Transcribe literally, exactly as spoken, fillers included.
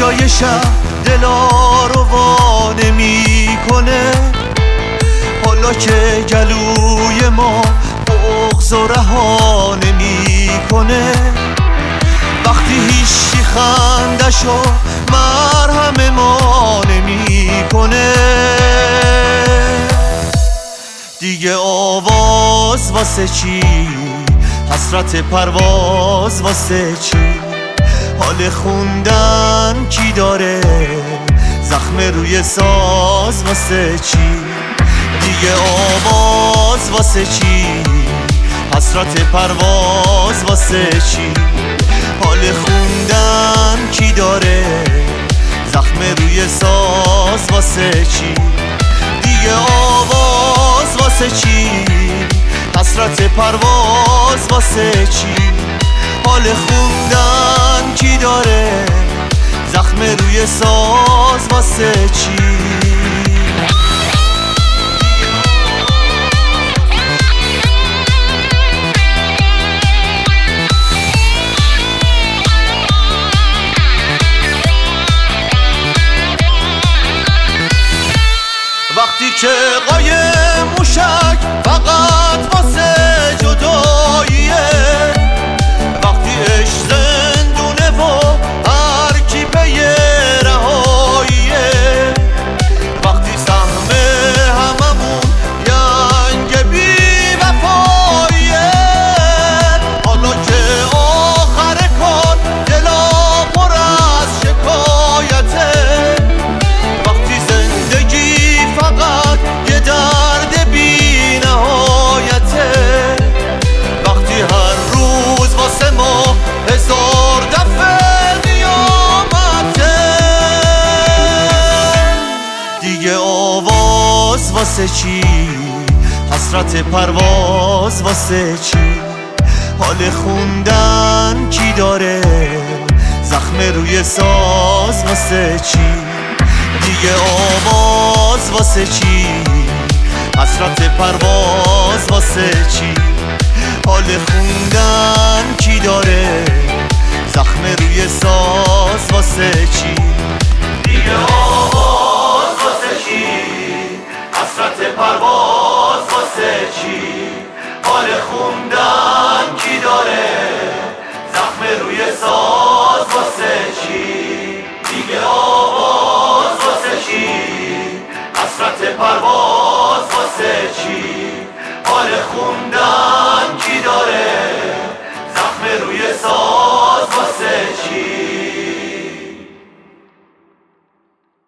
جای شب دلا رو وا نمی‌کنه، حالا که گلوی ما بغض و رها نمی‌کنه، وقتی هیچی خندشو مرهم ما نمی‌کنه، دیگه آواز واسه چی؟ حسرت پرواز واسه چی؟ حال خوندن کی داره؟ زخم روی ساز واسه چی؟ دیگه آواز واسه چی؟ حسرت پرواز واسه چی؟ حال خوندن کی داره؟ زخم روی ساز واسه چی؟ دیگه آواز واسه چی؟ حسرت پرواز واسه چی؟ حال خوندن کی داره؟ زخم روی ساز واسه چی؟ وقتی که قایم موشک فقط واسه جداییه، وقتی عشق زندونه و هر کی پی رهاییه، وقتی سهم هممون ینگ بی وفاییه، حالا که آخر کار دلا پر از شکایته، وقتی زندگی فقط یه درد بی نهایته، وقتی هر روز واسه ما هزار دفعه قیامته، دیگه آواز واسه چی؟ حسرت پرواز واسه چی؟ حال خوندن کی داره؟ زخم روی ساز واسه چی؟ دیگه آواز واسه چی؟ حسرت پرواز واسه چی؟ حال خوندن کی داره؟ زخم روی ساز واسه چی؟ دیگه آواز واسه چی؟ حسرت پرواز واسه چی؟ حال خوندن کی داره؟ زخم روی ساز واسه چی؟ دیگه آواز واسه چی؟ حسرت پرواز واسه چی؟ حال خوندن